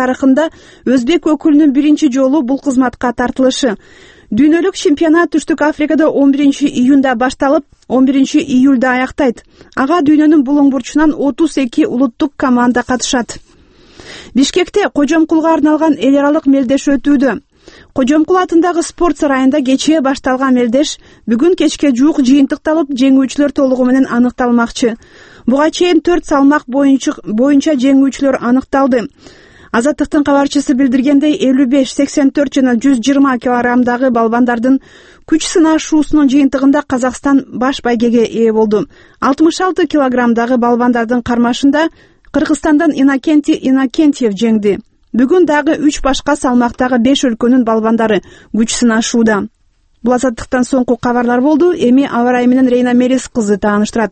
тарыхында өзбек өкүлүнүн биринчи жолу бул кызматка тартылышы. Дүйнөлүк чемпионат Түштүк Африкада 11-июнда башталып, 11-июлда аяктайт. Ага дүйнөнүн булуң бурчунан 32 улуттук команда катышат. Бишкекте Кожомкулга арналган эл аралык мелдеш өтүүдө. Кожомкул атындагы спорт сарайында кечээ башталган мелдеш бүгүн кечке жуук жыйынтыкталып, жеңүүчүлөр толугу менен аныкталмакчы. Буга чейин 4 салмак боюнча жеңүүчүлөр аныкталды. Азаттыктын кабарчысы билдиргендей, 55, 84 жана 120 килограммдагы балбандардын күч сынашуусунун жыйынтыгында Казакстан баш байгеге ээ болду. 66 килограммдагы балбандардын кармашында Кыргызстандан Иннокентьев жеңди. Бүгүн дагы 3 башка салмактагы 5 өлкөнүн балбандары күч сынашууда. Бул азаттыктан соңку кабарлар болду. Эми аба ырайы менен Рейна Мерис кызы тааныштырат.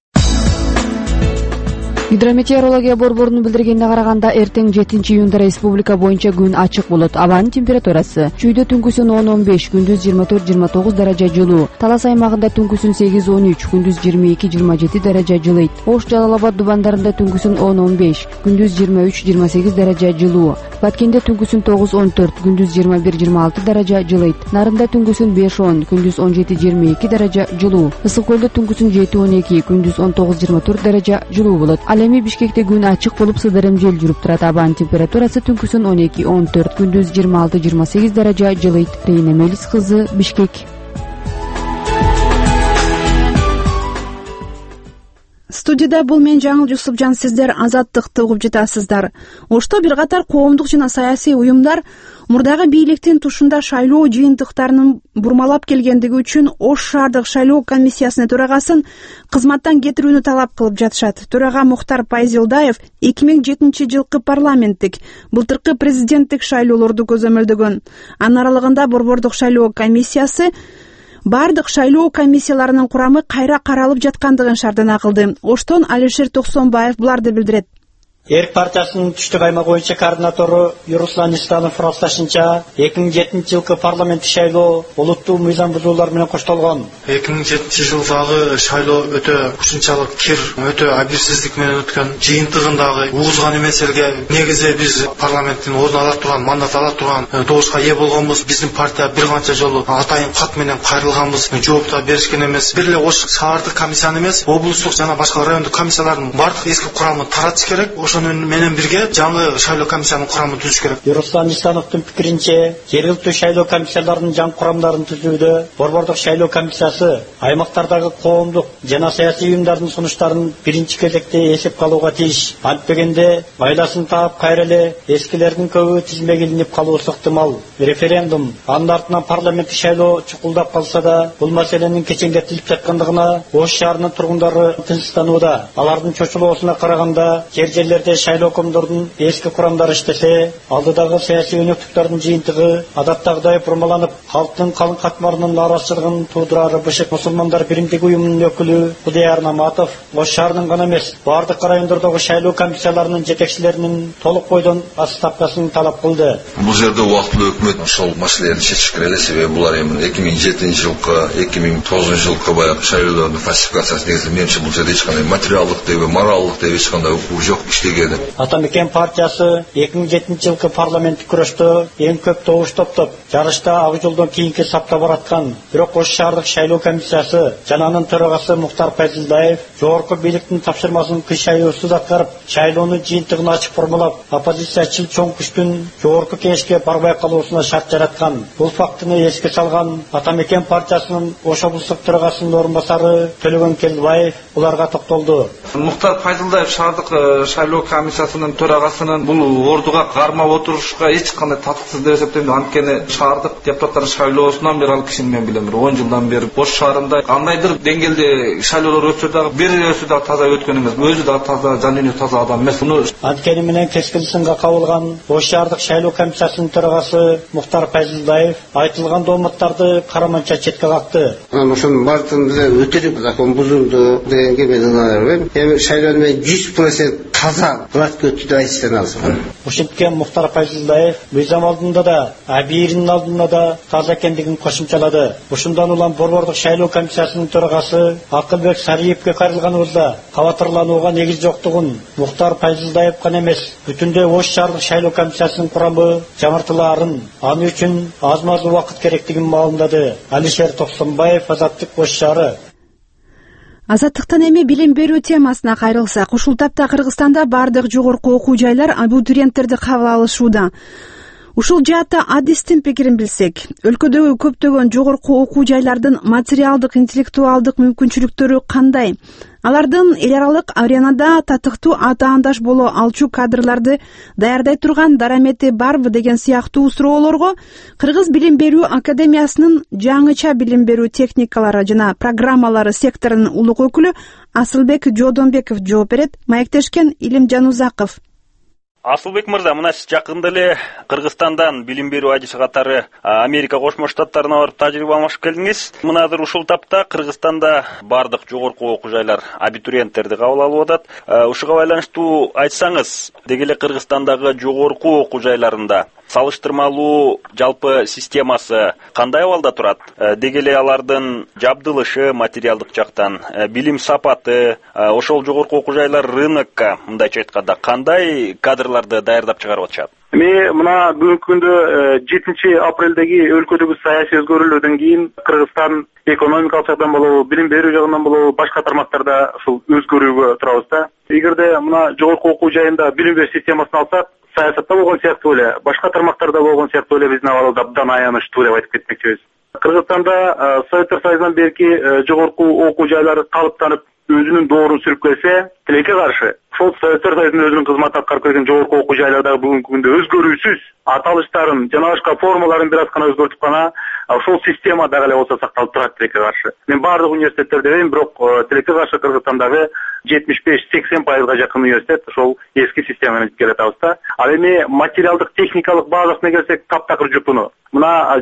Гидрометеорология борборунун билдиргенине караганда, эртең 7-июнда республика боюнча күн ачык болот. Абанын температурасы чүйдө түнкүсүн 10-15, күндүз 24-29 даража жылуу. Талас аймагында түнкүсүн 8-13, күндүз 22-27 даража жылыйт. Ош Жалал Абад дубандарында түнкүсүн 10-15, күндүз 23-28 даража жылуу. Баткенде түнкүсүн 9-14, күндүз 21-26 даража жылыйт. Нарында түнкүсүн 5-10, күндүз 17-22 даража жылуу. Ысык көлдө түнкүсүн 7-12, күндүз 19-24 даража жылуу болот. Эми Бишкекте күн ачык болуп, сыдырым жел жүрүп турат. Абанын температурасы түнкүсүн 12-14, күндүз 26-28 даража жылыйт. Рейна Мерис кызы, Бишкек. Студияда бул мен Жаңыл Жусупжан, сиздер Азаттыкты угуп жатасыздар. Ошто бир катар коомдук жана саясий уюмдар мурдагы бийликтин тушунда шайлоо жыйынтыктарынын бурмалап келгендиги үчүн Ош шаардык шайлоо комиссиясынын төрагасын кызматтан кетирүүнү талап кылып жатышат. Төрага Мухтар Пайзилдаев 2007 жылкы парламенттик, былтыркы президенттик шайлоолорду көзөмөлдөгөн. Анын аралыгында борбордук шайлоо комиссиясы бардык шайлоо комиссияларынын курамы кайра каралып жаткандыгын шаардана кылды. Оштон Алишер Токсонбаев буларды билдирет. Эрк партиясынын түштүк аймак боюнча координатору Юруслан Истанов рашташынча 2007 жылкы парламенттик шайлоо олуттуу мыйзам бузуулар менен коштолгон. 2007 жылдагы шайлоо өтө ушунчалык кир, өтө абийсиздик менен өткөн, жыйынтыгындагы угузган эмес элге негизи биз парламенттин орун ала турган, мандат ала турган добушка ээ болгонбуз. Биздин партия бир канча жолу атайын кат менен кайрылганбыз, жооп да беришкен эмес. Бир эле Ош шаардык комиссияны эмес, облустук жана башка райондук комиссиялардын бардык эски курамын таратыш керек. Ошонун менен бирге жаңы шайлоо комиссиянын курамын түзүш керек. Юруслан Исановдун пикиринче, жергиликтүү шайлоо комиссияларынын жаңы курамдарын түзүүдө борбордук шайлоо комиссиясы аймактардагы коомдук жана саясий уюмдардын сунуштарын биринчи кезекте эсепке алууга тийиш. Антпегенде айласын таап кайра эле эскилердин көбү тизмеге илинип калуусу ыктымал. Референдум, анын артынан парламенттик шайлоо чукулдап калса да, бул маселенин кечеңдетилип жаткандыгына Ош шаарынын тургундары тынчсызданууда. Алардын чочулоосуна караганда, жерлерде шайлоо комдордун эски курамдары иштесе, алдыдагы саясий өнөктүктөрдүн жыйынтыгы адаттагыдай бурмаланып, калктын калың катмарынын нааразычылыгын туудурары бышык. Мусулмандар биримдиги уюмунун өкүлү Кудаяр Наматов Ош шаарынын гана эмес, бардык райондордогу шайлоо комиссияларынын жетекчилеринин толук бойдон отставкасын талап кылды. Бул жерде убактылуу өкмөт ошол маселени чечиш керек эле, себеби булар эми 2007 жылкы, 2009 жылкы баягы шайлоолордун фальсификациясы негизи менимче бул жерде эч кандай материалдык деби, моралдык деби эч кандай укук жок иштеген. Атамекен партиясы 2007 жылкы парламенттик күрөштө эң көп добуш топтоп, жарышта ак жолдон кийинки сапта бараткан. Бирок Ош шаардык шайлоо комиссиясы жана анын төрагасы Мухтар Пайзилдаев жогорку бийликтин тапшырмасын кыш аюусуз аткарып, шайлоонун жыйынтыгын ачык формулап, оппозициячыл чоң күчтүн жогорку кеңешке барбай калуусуна шарт жараткан. Бул фактыны эске салган Атамекен партиясынын Ош облустук төрагасынын орун басары Төлөгөн Келбаев буларга токтолду. Мухтар Пайзилдаев шаардык шайлоо комиссиясынын төрагасынын бул ордуга кармап отурушка эч кандай татыксыз деп эсептейм. Анткени шаардык депутаттар шайлоосунан бери ал кишини мен билем, 10 жылдан бери Ош шаарында кандайдыр деңгээлде шайлоолор өтсө дагы бирөөсү да таза өткөн эмес, өзү да таза, жан дүйнө таза адам эмес. Муну анткени менен кескин сынга кабылган Ош шаардык шайлоо комиссиясынын төрагасы Мухтар Пайзилдаев айтылган дооматтарды караманча четке какты. Ошонун баардыгын биз өтөрүп закон бузулду дегенге мен ынанабайм. Эми шайлоону 100% таза властьке өтүүдө айтыштан алсын. Ушинткен Мухтар Файзуллаев мыйзам алдында да, абийиринин алдында да таза экендигин кошумчалады. Ушундан улам Борбордук шайлоо комиссиясынын төрагасы Акылбек Сариевке кайрылганыбызда кабатырланууга негиз жоктугун Мухтар Файзуллаев гана эмес, бүтүндөй Ош шаардык шайлоо комиссиясынын курамы жаңыртылаарын, аны үчүн аз-маз убакыт керектигин маалымдады. Алишер Токсонбаев, Азаттык, Ош шаары. Азаттыктан эми билим берүү темасына кайрылсак, ушул тапта Кыргызстанда бардык жогорку окуу жайлар абитуриенттерди кабыл алышууда. Ушул жаатта адистин пикирин билсек, өлкөдөгү көптөгөн жогорку окуу жайлардын материалдык, интеллектуалдык мүмкүнчүлүктөрү кандай? Алардын эл аралык аренада татыктуу атаандаш боло алчу кадрларды даярдай турган дарамети барбы деген сыяктуу суроолорго Кыргыз билим берүү академиясынын жаңыча билим берүү техникалары жана программалары секторунун улук өкүлү Асылбек Жодонбеков жооп берет. Маектешкен Илим Жанузаков. Асылбек мырза, мына сиз жакында эле Кыргызстандан билим берүү ажышы катары Америка Кошмо Штаттарына барып тажрыйба алмашып келдиңиз. Мына азыр ушул тапта Кыргызстанда бардык жогорку окуу жайлар абитуриенттерди кабыл алып атат. Ушуга байланыштуу айтсаңыз, деги эле Кыргызстандагы жогорку окуу жайларында салыштырмалуу жалпы системасы кандай абалда турат? Деги эле алардын жабдылышы материалдык жактан, билим сапаты, ошол жогорку окуу жайлар рынокко мындайча айтканда кандай кадрларды даярдап чыгарып атышат? Мына бүгүнкү күндө 7 апрелдеги өлкөдөгү саясий өзгөрүүлөрдөн кийин Кыргызстан экономикалык жактан болобу, билим берүү жагынан болобу, башка тармактарда ушул өзгөрүүгө турабыз да. Эгерде мына жогорку окуу жайында билим берүү системасын алсак, саясатта болгон сыяктуу эле, башка тармактарда болгон сыяктуу эле биздин абалыбыз абдан аянычтуу деп айтып кетмекчибиз. Кыргызстанда Советтер Союзунан берки жогорку окуу жайлары калыптанып, өзүнүн доорун сүрүп келсе, тилекке каршы ошол Советтер Союзунун өзүнүн кызмат аткарып келген жогорку окуу жайлардагы бүгүнкү күндө өзгөрүүсүз аталыштарын жана башка формаларын бир аз гана өзгөртүп гана ошол система дагы эле болсо сакталып турат тилекке каршы. Мен бардык университеттерде дебейм, бирок тилекке каршы Кыргызстандагы 75-80% жакын университет ошол эски система менен келе жатабыз да. Ал эми материалдык техникалык базасына келсек, таптакыр жупуну. Мына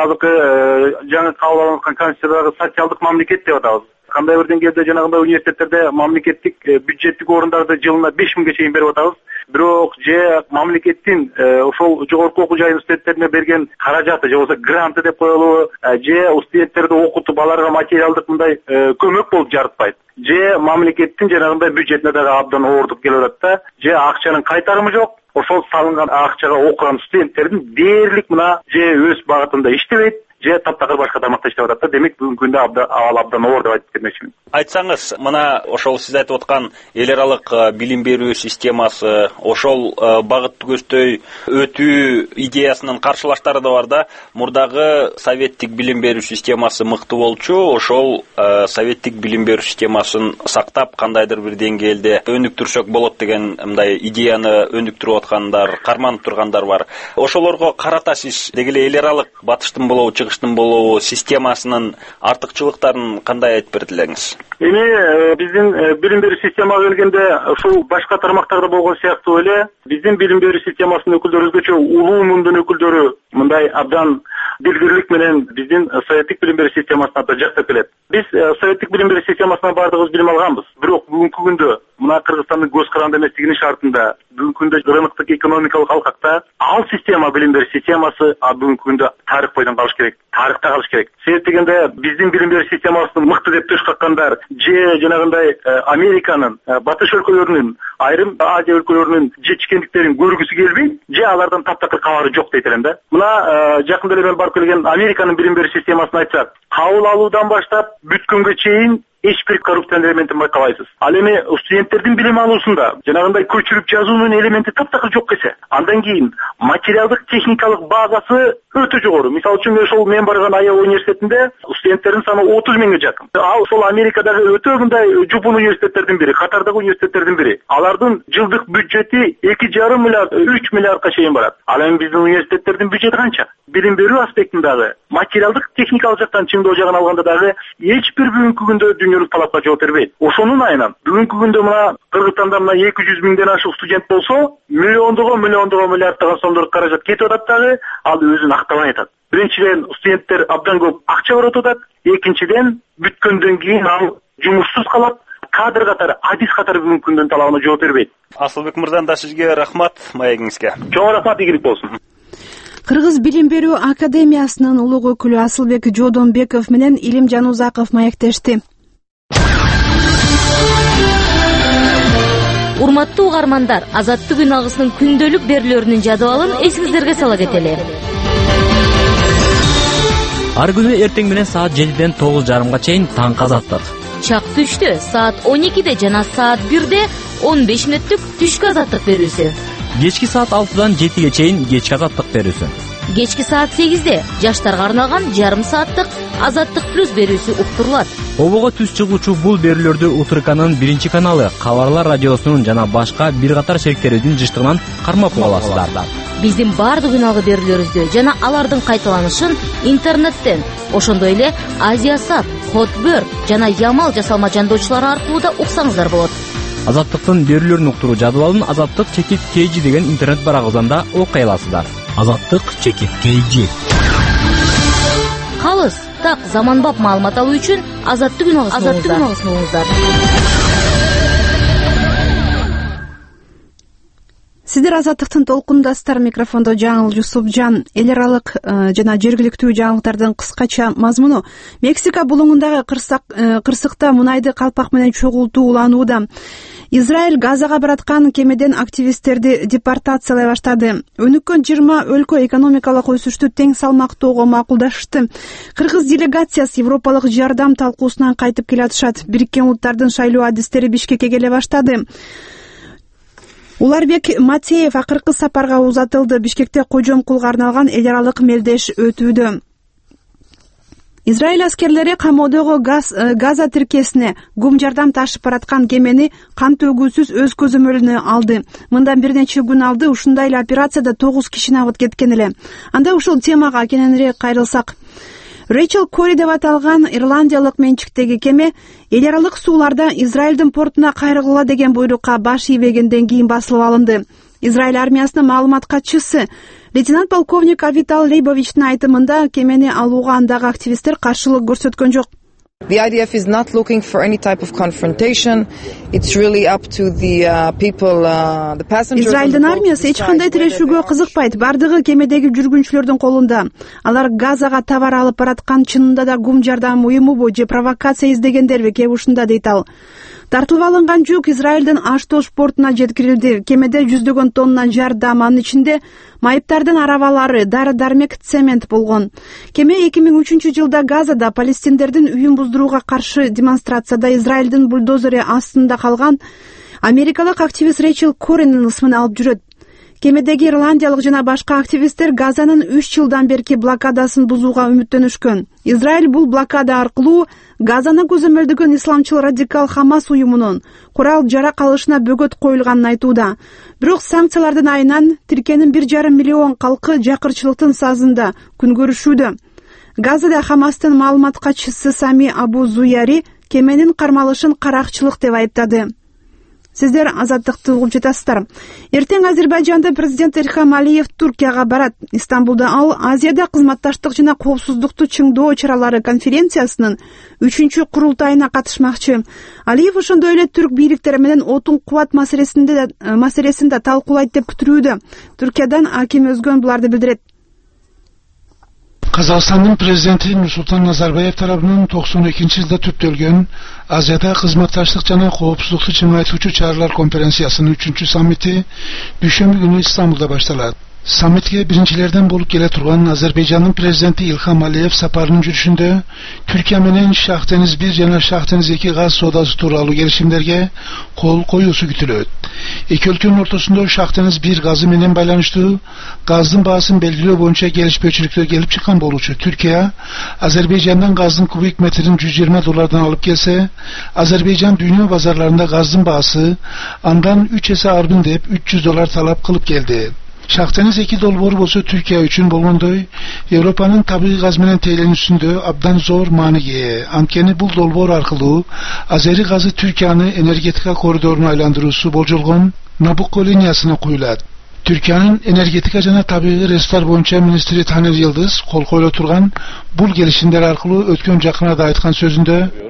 жаңы кабыл алынган конституциядагы социалдык мамлекет деп атабыз. Кандай бир деңгээлде жанагындай университеттерде мамлекеттик бюджеттик орундарды жылына 5000 чейин берип атабыз. Бирок же мамлекеттин ошол жогорку окуу жай студенттерине берген каражаты же болбосо гранты деп коелу, же студенттерди окутуп аларга материалдык мындай көмөк болуп жарытпайт. Же мамлекеттин жанагындай бюджетине дагы абдан оордуп келип атат да, же акчанын кайтарымы жок. Ошол салынган акчага окуган студенттердин дээрлик мына же өз багытында иштебейт, же таптакыр башка тармакта иштеп атат да. Демек бүгүнкү күндө абал абдан оор деп айтып кетмекчимин. Айтсаңыз, мына ошол сиз айтып аткан эл аралык билим берүү системасы, ошол багытты көздөй өтүү идеясынын каршылаштары да бар да. Мурдагы советтик билим берүү системасы мыкты болчу, ошол советтик билим берүү системасын сактап кандайдыр бир деңгээлде өнүктүрсөк болот деген мындай идеяны өнүктүрүп аткандар, карманып тургандар бар. Ошолорго карата сиз деги эле эл аралык батыштын болобу, чыгыштын болобу системасынын артыкчылыктарын кандай айтып бере элеңиз? Эми биздин билим берүү системага келгенде ушул башка тармактарда болгон сыяктуу эле биздин билим берүү системасынын өкүлдөрү өзгөчө улуу мундун өкүлдөрү мындай абдан билгирлик менен биздин советтик билим берүү системасына да жактап келет. Биз советтик билим берүү системасынан бардыгыбыз билим алганбыз. Бирок бүгүнкү күндө мына Кыргызстандын көз каранды эместигинин шартында бүгүнкү күндө рыноктук экономикалык алкакта ал система билим берүү системасы бүгүнкү күндө тарых бойдон калыш керек, тарыхта калыш керек. Себеп дегенде биздин билим берүү системасын мыкты деп төш каккандар же жанагындай Американын, батыш өлкөлөрүнүн, айрым Азия өлкөлөрүнүн жетишкендиктерин көргүсү келбейт, же алардан таптакыр кабары жок дейт элем да. Мына жакында эле мен барып келген Американын билим берүү системасын айтсак, кабыл алуудан баштап бүткөнгө чейин эч бир коррупциянын элементин байкабайсыз. Ал эми студенттердин билим алуусунда жанагындай көчүрүп жазуунун элементи таптакыр жок эсе. Андан кийин материалдык техникалык базасы өтө жогору. Мисалы үчүн ошол мен барган Айова университетинде студенттердин саны 30 миңге жакын. Ал ошол Америкадагы өтө мындай жупун университеттердин бири, катардагы университеттердин бири. Алардын жылдык бюджети 2,5 миллиард, 3 миллиардка чейин барат. Ал эми биздин университеттердин бюджети канча? Билим берүү аспектиндагы материалдык техникалык жактан чыңдоо жагын алганда дагы эч бир бүгүнкү күндө дүйнөлүк талапка жооп бербейт. Ошонун айынан бүгүнкү күндө мына Кыргызстанда мына 200 миңден ашык студент болсо, миллиондогон миллиарддаган сомдор каражат кетип атат дагы, ал өзүн актабай атат. Биринчиден студенттер абдан көп акча көрөт атат, экинчиден бүткөндөн кийин ал жумушсуз калат. кадр катары, адис катары бүгүнкү күндүн талабына жооп бербейт. Асылбек мырза да сизге рахмат маегиңизге. Чоң рахмат, ийгилик болсун. Кыргыз билим берүү академиясынын улуг өкүлү Асылбек Жодонбеков менен Илим Жанузаков маектешти. Урматтуу угармандар, Азаттык үн агысынын күндөлүк берүүлөрүнүн жадыбалын эсиңиздерге сала кетели. Ар күнү эртең менен саат 7ден 9:30 чейин таңкы Азаттык. Чак түштө саат 12де жана саат 1де 15 мүнөттүк түшкү Азаттык берүүсү. Кечки саат 6дан 7ге чейин кечки Азаттык берүүсү. Кечки саат 8де жаштарга арналган жарым сааттык Азаттык плюс берүүсү уктурулат. Обого түз чыгуучу бул берүүлөрдү УТРКнын 1 каналы, Кабарлар радиосунун жана башка бир катар шериктерибиздин жыштыгынан кармап уга аласыздар. Биздин бардык үналгы берүүлөрүбүздү жана алардын кайталанышын интернеттен, ошондой эле Азиясат, Хотбөр жана Ямал жасалма жандоочулары аркылуу да уксаңыздар болот. Азаттыктын берүүлөрүн уктуруу жадыбалын Азаттык чекит KG деген интернет барагыбыздан окуй аласыздар. Азаттык чекит KG. Калыс, так заманбап маалымат алуу үчүн Азаттык үн агысын угуңуздар. Сиздер Азаттыктын толкундастар, микрофондо Жаңыл Жусупжан. Эл аралык жана жергиликтүү жаңылыктардын кыскача мазмуну. Мексика булуңундагы кырсыкта мунайды калпак менен чогултуу уланууда. Израиль Газага бараткан кемеден активисттерди депортациялай баштады. Өнүккөн 20 өлкө экономикалык өсүштү тең салмактоого макулдашты. Кыргыз делегациясы европалык жардам талкуусунан кайтып келатышат. Бириккен Улуттардын шайлоо адистери Бишкекке келе баштады. Уларбек Матеев акыркы сапарга узатылды. Бишкекте Кожомкулга арналган эл аралык мелдеш өтүүдө. Израиль аскерлери камоодогу Газа тиркесине гум жардам ташып бараткан кемени кан төгүүсүз өз көзөмөлүнө алды. Мындан бир нече күн алды ушундай эле операцияда 9 кишини абыт кеткен эле. Анда ушул темага кененирээк кайрылсак. Рэйчел Кори деп аталган ирландиялык менчиктеги кеме эл аралык сууларда Израилдин портуна кайрылгыла деген буйрукка баш ийбегенден кийин басылып алынды. Израиль армиясынын маалымат катчысы лейтенант полковник Авитал Лейбовичтин айтымында кемени алууга андагы активисттер каршылык көрсөткөн жок. The IDF is not looking for any type of confrontation. It's really up to the people, the passengers. Израилдин армиясы эч кандай тирешүүгө кызыкпайт. Бардыгы кемедеги жүргүнчүлөрдүн колунда. Алар Газага товар алып бараткан чынында да гум жардам уюмубу же провокация издегендерби кеп ушунда дейт ал. Тартылып алынган жүк Израилдин Аштош портуна жеткирилди. Кемеде 100 тонна жардам, анын ичинде майыптардын арабалары, дары-дармек, цемент болгон. Кеме 2003 жылда Газада палестиндердин үйүн буздурууга каршы демонстрацияда Израилдин бульдозери астында калган америкалык активист Рэйчел Коринин ысмын алып жүрөт. Кемедеги ирландиялык жана башка активисттер Газанын 3 жылдан берки блокадасын бузууга үмүттөнүшкөн. Израиль бул блокада аркылуу Газаны көзөмөлдөгөн исламчыл радикал Хамас уюмунун курал жарак алышына бөгөт коюлганын айтууда. Бирок санкциялардын айынан Тиркенин 1,5 миллион калкы жакырчылыктын сазында күн көрүшүүдө. Газада Хамастын маалымат катчысы Сами Абу Зуяри кеменин кармалышын каракчылык деп айыптады. Сиздер Азаттыкты угуп жатасыздар. Эртең Азербайжанда президент Ильхам Алиев Туркияга барат. Истанбулда ал Азияда кызматташтык жана коопсуздукту чыңдоо чаралары конференциясынын 3-чү курултайына катышмакчы. Алиев ошондой эле түрк бийликтери менен отун кубат маселесин да талкуулайт деп күтүлүүдө. Түркиядан Аким Өзгөн буларды билдирет. Казакстандын президенти Нурсултан Назарбаев тарабынан 92-жылда түптөлгөн Азияда кызматташтык жана коопсуздукту чыңайтуучу чаралар конференциясынын 3-чү саммити дүйшөмбү күнү Истанбулда башталат. Саммитке биринчилерден болуп келе турган Азербайжандын президенти Ильхам Алиев сапарынын жүрүшүндө Түркия менен Шах Дениз 1 жана Шах Дениз 2 газ соодасы тууралуу келишимдерге кол коюусу күтүлөт. Эки өлкөнүн ортосунда Шах Дениз 1 газы менен байланыштуу газдын баасын белгилөө боюнча келишпөөчүлүктөр келип чыккан болчу. Түркия Азербайжандан газдын кубик метрин $120 алып келсе, Азербайжан дүйнө базарларында газдын баасы андан 3 эсе арбын деп $300 талап кылып келди. Шах Дениз 2 долбоору болсо Түркия үчүн болгондой Европанын табигый газ менен тейлөнүүсүндө абдан зор мааниге ээ. Анткени бул долбоор аркылуу Азери газы Түркияны энергетика коридоруна айландыруусу болжолгон Набукко линиясына куюлат. Түркиянын энергетика жана табигый ресурстар боюнча министри Танер Йылдыз кол коюла турган бул келишимдер аркылуу өткөн жакын арада айткан сөзүндө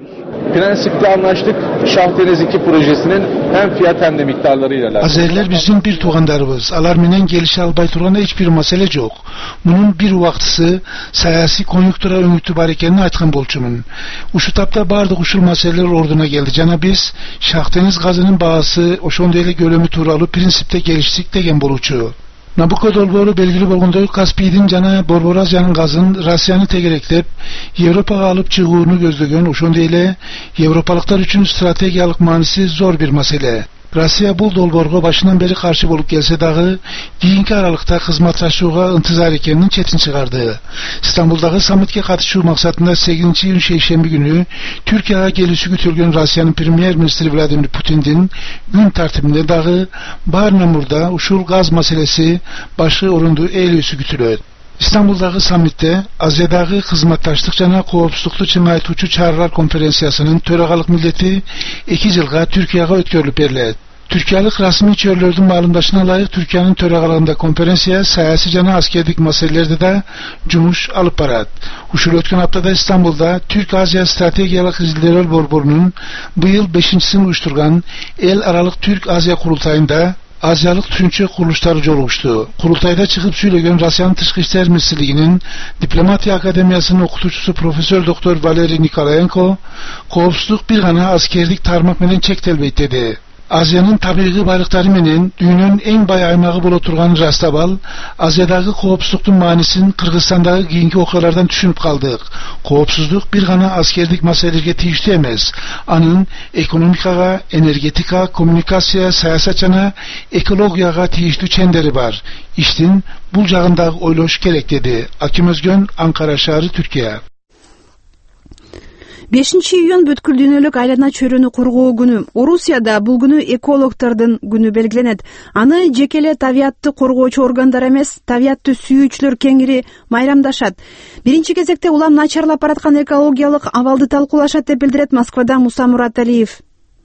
Prensipte anlaştık. Şahdeniz 2 projesinin hem fiyat hem de miktarlarıyla alakalı. Azeriler bizim bir tuğandarımız. Alar menen gelişe albay turana hiçbir mesele yok. Bunun bir vaktısı siyasi konjüktura öngütü bar ekenini aytkan bolçumun. Uşu tapta bardık uşul meseleler orduna geldi. Jana biz Şahdeniz gazının bağısı oşondayla gölümü turalı prinsipte geliştik degen boluçu. Nabucco dolboru belgili bolgundoy Kaspiy'din jana Borborazyanın gazın Rusya'nı tegereklep Avrupa'ga alıp çıgıuunu gözlögön oşondayla Avrupalıklar üçün strategiyalik manisi zor bir mesele. Rusya bu dolborga başından beri karşı bolup gelse dağı keyinki aralıkta hizmetlaşууга ıntızar ekenini çetin çıkardı. İstanbul'daki sammitke katışуу maksatında 8. iyun şeyşembi günü Türkiye'ye gelişi gütülgön Rusya'nın Premier Ministri Vladimir Putin'din gün tartibinde dağı Barnamur'da uşul gaz meselesi başı orundu eylüsü gütülöt. İstanbul'daki sammitte Azya'daki hizmetlaştık jana koopsuzluktu çıngaytuuçu çağrılar konferensiyasının töragalık milleti 2 yılga Türkiye'ye ötkörülüp berilet. Türkiye'lik rasmi çörlördün malumdaşına layık Türkiye'nin töregalığında konferensiya sayasi jana askerlik meselelerde de cumuş alıp barat. Uşul ötken haftada İstanbul'da Türk-Azya Strategiyalık İzliderol Borboru'nun bu yıl 5.sini uyuşturgan El Aralık Türk-Azya kurultayında Azyalık düşünce kuruluşları joluguştu. Kurultayda çıkıp söylegen Rusya'nın Tışkı İşler Ministrliğinin Diplomatiya Akademiyasının okutucusu Profesör Doktor Valeri Nikolayenko, koopsuzluk bir gana askerlik tarmak menen çektelbeyt dedi. Azya'nın tabii baylıkları menen dünyanın en bay aymağı bol oturgan Rastabal, Azya'daki koopsuzluktun manisin Kırgızistan'daki keyinki okalardan düşünüp kaldık. Koopsuzluk bir gana askerlik meselelerge tiyişti emez. Anın ekonomikaga, energetika, kommunikasiya, sayasatçana, ekologiyaga tiyişti çenderi var. İştin bu jağındagı oyloş gerek dedi. Akim Özgön, Ankara şahri, Türkiye. 5-iyun бүткүл дүйнөлүк айлана чөйрөнү коргоо күнү. Орусияда бул күнү экологдордун күнү белгиленет. Аны жеке эле табиятты коргоочу органдар эмес, табиятты сүйүүчүлөр кеңири майрамдашат. Биринчи кезекте улам начарлап бараткан экологиялык абалды талкуулашат деп билдирет Москвада Муса Мураталиев.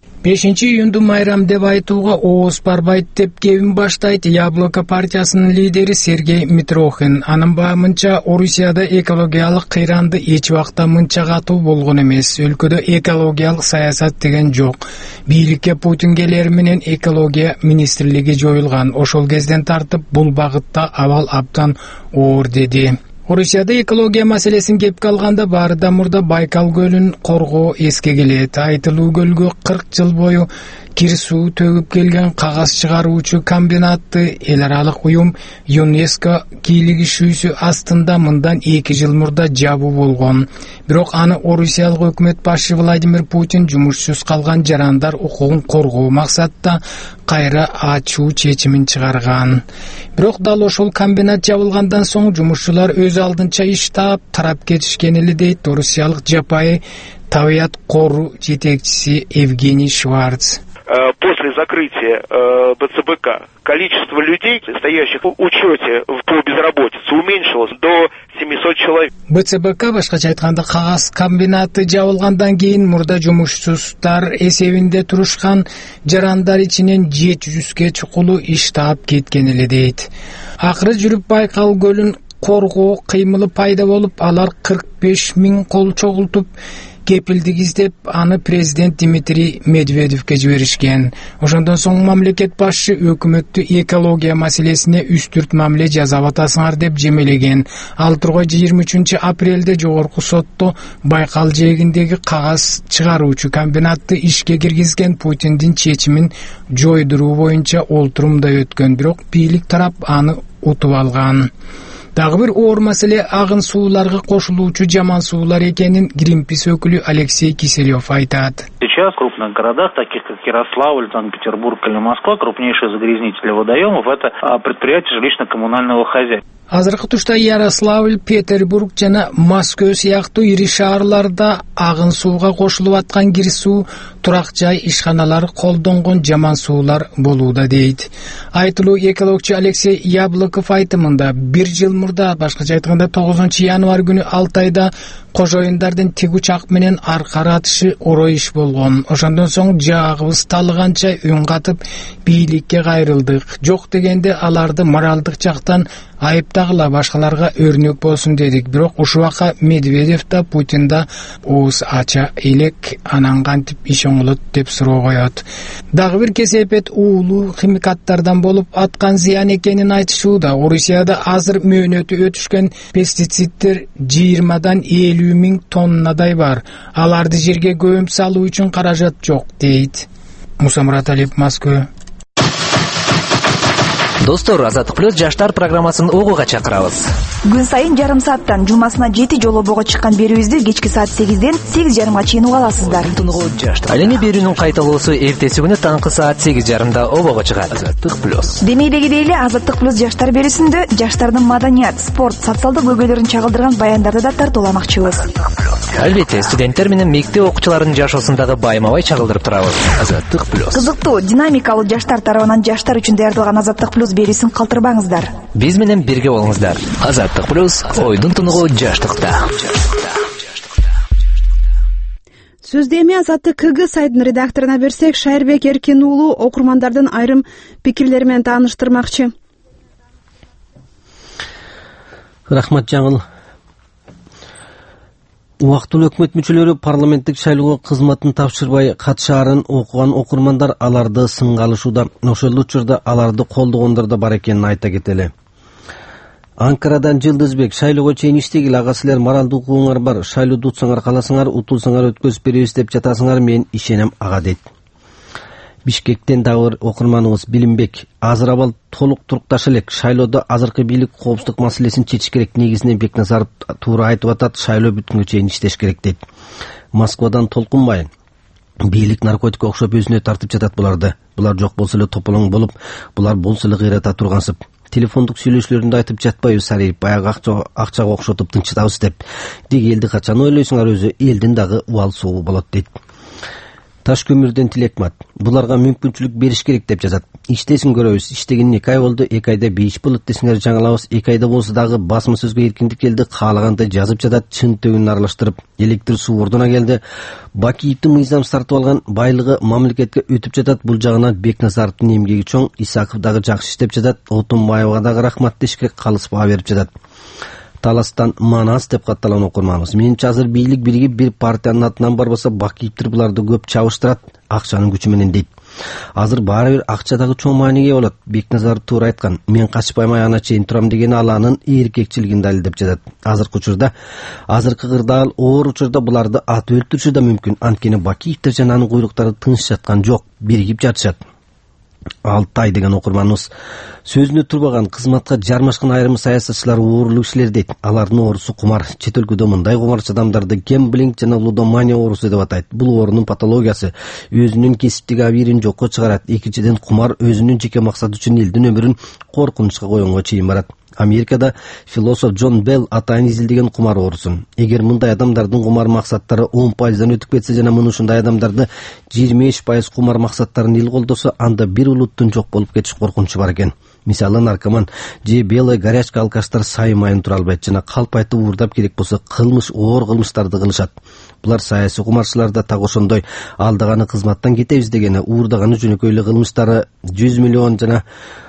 5-июнду майрам деп айтууга ооз барбайт деп кебин баштайт Яблоко партиясынын лидери Сергей Митрохин. Анын баамынча, Орусияда экологиялык кыйранды эч убакта мынча катуу болгон эмес. Өлкөдө экологиялык саясат деген жок. Бийликке Путин келери менен экология министрлиги жоюлган. Ошол кезден тартып бул багытта абал абдан оор деди. Орусияда экология маселесин кепке алганда баарыдан мурда Байкал көлүн коргоо эске келет. Айтылуу көлгө 40 жыл бою кир суу төгүп келген кагаз чыгаруучу комбинатты эл аралык уюм ЮНЕСКО кийлигишүүсү астында мындан 2 жыл мурда жабуу болгон. Бирок аны Орусиялык өкмөт башы Владимир Путин жумушсуз калган жарандар укугун коргоо максатта кайра ачуу чечимин чыгарган. Бирок дал ошол комбинат жабылгандан соң жумушчулар өз алдынча иш таап тарап кетишкен эле дейт орусиялык жапайы табият коруу жетекчиси Евгений Шварц. После закрытия БЦБК количество людей, стоящих в учете по безработице, уменьшилось до 700 человек. БЦБК башкача айтканда кагаз комбинаты жабылгандан кийин мурда жумушсуздар эсебинде турушкан жарандар ичинен 700ге чукулуу иш таап кеткен эле дейт. Акыры жүрүп Байкал көлүн коргоо кыймылы пайда болуп, алар 45 000 кол чогултуп кепилдик издеп, аны президент Дмитрий Медведевке жиберишкен. Ошондон соң мамлекет башчы өкмөттү экология маселесине үстүрт мамиле жасап атасыңар деп жемелеген. Ал тургай 23 апрелде жогорку сотто Байкал жээгиндеги кагаз чыгаруучу комбинатты ишке киргизген Путиндин чечимин жойдуруу боюнча олтурумда өткөн, бирок бийлик тарап аны утуп алган. Дагы бир оор маселе агын сууларга кошулуучу жаман суулар экенин Гринпис өкүлү Алексей Киселев айтат. Сейчас в крупных городах, таких как Ярославль, Санкт-Петербург или Москва, крупнейшие загрязнители водоемов – это предприятия жилищно-коммунального хозяйства. Азыркы тушта Ярославль, Петербург жана Москва сыяктуу ири шаарларда агын сууга кошулуп аткан кир суу турак жай, ишканалар, колдонгон жаман суулар болууда дейт. Айтылуу экологчу Алексей Яблоков айтымында 1 жыл мурда, башкача айтканда 9-январь күнү Алтайда кожоюндардын тиг учак менен ар каратышы орой иш болгон. Ошондон соң жаагыбыз талыганча үн катып бийликке кайрылдык. Жок дегенде аларды моралдык жактан айыптагыла, башкаларга өрнөк болсун дедик. Бирок ушубакка Медведев да Путин да ооз ача элек, анан кантип иш оңолот деп суроо коет. Дагы бир кесепет уулуу химикаттардан болуп аткан зыян экенин айтышууда. Орусияда азыр мөөнөтү өтүшкөн пестициддер 20-дан 50 миң тоннадай бар. Аларды жерге көмүп салуу үчүн каражат жок дейт. Муса Мураталиев, Москва. Достор, Азаттык плюс жаштар программасын угууга чакырабыз. Күн сайын жарым сааттан жумасына 7 жолобого чыккан берүүбүздү кечки саат 8ден 8:30 чейин уга аласыздар. Ал эми берүүнүн кайталоосу эртеси күнү таңкы саат 8:30 обого чыгат. Азаттык плюс. Демейдегидей эле Азаттык плюс жаштар берүүсүндө жаштардын маданият, спорт, социалдык көйгөйлөрүн чагылдырган баяндарды да тартууламакчыбыз. Албетте, студенттер менен мектеп окуучуларынын жашоосундагы байма-бай чагылдырып турабыз. Азаттык плюс. Кызыктуу, динамикалуу жаштар тарабынан жаштар үчүн даярдалган Азаттык плюс берүүсүн калтырбаңыздар. Биз менен бирге болуңуздар. Азаттык плюс, ойдун тунугу жаштыкта. Сөздү эми Азаттык КГ сайтынын редакторуна берсек, Шайырбек Эркин уулу окурмандардын айрым пикирлери менен тааныштырмакчы. Рахмат жаңыл. Убактылуу өкмөт мүчөлөрү парламенттик шайлоого кызматын тапшырбай катышаарын окуган окурмандар аларды сынга алышууда. Ошол учурда аларды колдогондор да бар экенин айта кетели. Анкарадан Жылдызбек, шайлоого чейин иштегил, ага силер моралдык укугуңар бар. Шайлоодо утсаңар каласыңар, утулсаңар өткөзүп беребиз деп жатасыңар, мен ишенем ага дейт. Бишкектен дагы бир окурманыбыз Билимбек, азыр абал толук турукташ элек. Шайлоодо азыркы бийлик коопсуздук маселесин чечиш керек. Негизинен Бекназаров туура айтып атат, шайлоо бүткөнгө чейин иштеш керек дейт. Москвадан Толкунбай, бийлик наркотикке окшоп өзүнө тартып жатат буларды. Булар жок болсо эле тополоң болуп, булар болсо эле кыйрата тургансып. Телефондук сүйлөшүүлөрүндө айтып жатпайбыз, Сариев, баягы акчага окшотуп тынчытабыз деп. Деги элди качан ойлойсуңар, өзү элдин дагы убал суубу болот дейт. Таш көмүрдөн Тилекмат, буларга мүмкүнчүлүк бериш керек деп жазат. Иштесин көрөбүз, иштеген 2 ай болду, 2 айда бейиш болот десеңер жаңылабыз. 2 айда болсо дагы басма сөзгө эркиндик келди, каалагандай жазып жатат, чын төгүн аралаштырып. Электр суу ордуна келди. Бакиевдин мыйзам тартып алган байлыгы мамлекетке өтүп жатат. Бул жагынан Бекназаровдун эмгеги чоң, Исаков дагы жакшы иштеп жатат. Отунбаевага дагы рахмат деш керек, калыс баа берип жатат. Таластан Манас деп катталган окурманыбыз. Менимче азыр бийлик биригип бир партиянын атынан барбаса, Бакиевдер буларды көп чабыштырат, акчанын күчү менен дейт. Азыр баары бир акчадагы чоң мааниге болот. Бекназаров туура айткан. Мен качпаймай ана чейин турам деген аланын эркекчилигин далилдеп жатат. Азыркы учурда, азыркы кырдаал оор учурда буларды атып өлтүрүшү да мүмкүн. Анткени Бакиевдер жана анын куйруктары тыныч жаткан жок, биригип жатышат. Алтай деген окурманыбыз сөзүнө турбаган, кызматка жармашкан айрым саясатчылар оорулуу кишилер дейт. Алардын оорусу кумар. Чет өлкөдө мындай кумарчы адамдарды гэмблинг жана лудомания оорусу деп атайт. Бул оорунун патологиясы өзүнүн кесиптик абийирин жокко чыгарат. Экинчиден, кумар өзүнүн жеке максаты үчүн элдин өмүрүн коркунучка коюнга чейин барат. Америкада философ Джон Белл атайын изилдеген кумар оорусун. Эгер мындай адамдардын кумар максаттары 10%дан өтүп кетсе жана мына ушундай адамдарды 25% кумар максаттарын эл колдосо, анда бир улуттун жок болуп кетиш коркунучу бар экен. Мисалы, наркоман же белый горячка алкаштар саймайын тура албайт жана калп айтып уурдап керек болсо кылмыш, оор кылмыштарды кылышат. Булар саясий кумарчылар да так ошондой. Алдаганы кызматтан кетебиз дегени, уурдаганы жөнөкөй эле кылмыштары 100 миллион жана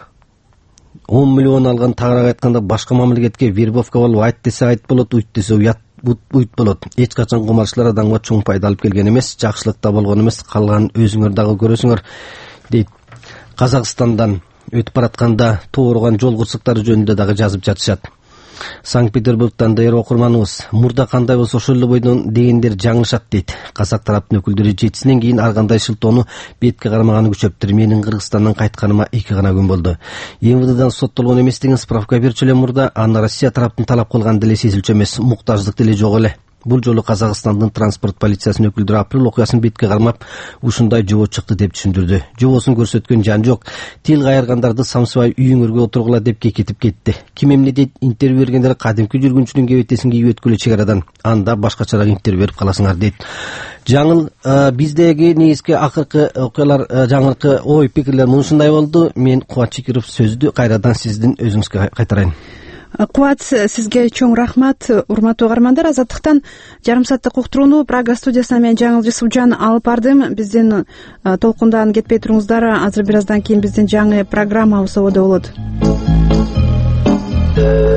10 миллион алган, тагыраак айтканда башка мамлекетке вербовка болуп, айт десе айт болот, уйт десе уйт болот. Эч качан кумарчылар адамга чоң пайда алып келген эмес, жакшылык да болгон эмес, калганын өзүңөр дагы көрөсүңөр дейт. Казакстандан өтүп баратканда тооруган жол кырсыктары жөнүндө дагы жазып жатышат. Санкт-Петербургтан даяр окурманыбыз мурда кандай болсо ошол эле бойдон дегендер жаңылышат дейт. Казак тараптын өкүлдөрү жетисинен кийин ар кандай шылтоону бетке карамаганы күчөптүр. Менин Кыргызстандан кайтканыма 2 гана күн болду. МВДдан соттолгон эмес деген справка берчү эле мурда, аны Россия тараптын талап кылган деле сезилчү эмес, муктаждык деле жок эле. Бул жолу Казакстандын транспорт полициясынын өкүлдөрү апрель окуясын бетке кармап, ушундай жобо чыкты деп түшүндүрдү. Жобосун көрсөткөн жан жок. Тил кайыргандарды самсыбай үйүңөргө отургула деп кекетип кетти. Ким эмне дейт? Интервью бергендер кадимки жүргүнчүнүн кебетесин кийип өткүлө чек арадан. Анда башкачараак интервью берип каласыңар дейт. жаңыл биздеги негизги акыркы окуялар жаңыркы ой пикирлер ушундай болду. Мен Кубат Чекиров сөздү кайрадан сиздин өзүңүзгө кайтарайын. Кубат, сизге чоң рахмат. Урматтуу угармандар, Азаттыктан жарым сааттык уктурууну Прага студиясына мен Жаңыл Жусупжан алып бардым. Биздин толкундан кетпей туруңуздар. Азыр бир аздан кийин биздин жаңы программабыз ободо болот.